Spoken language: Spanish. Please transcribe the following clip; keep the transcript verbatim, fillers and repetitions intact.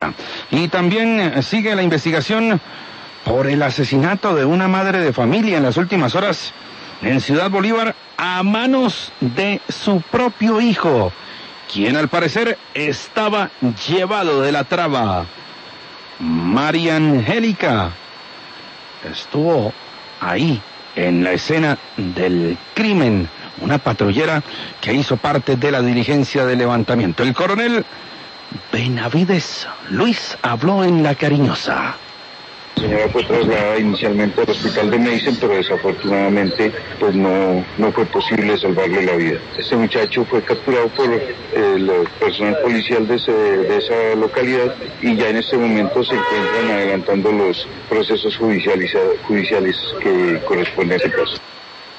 Y también sigue la investigación por el asesinato de una madre de familia en las últimas horas en Ciudad Bolívar a manos de su propio hijo, quien al parecer estaba llevado de la traba. María Angélica estuvo ahí en la escena del crimen, una patrullera que hizo parte de la diligencia de levantamiento. El coronel Benavides Luis habló en La Cariñosa. La señora fue trasladada inicialmente al hospital de Meissen, pero desafortunadamente pues no, no fue posible salvarle la vida. Este muchacho fue capturado por el personal policial de, ese, de esa localidad y ya en este momento se encuentran adelantando los procesos judiciales, judiciales que corresponden a este caso.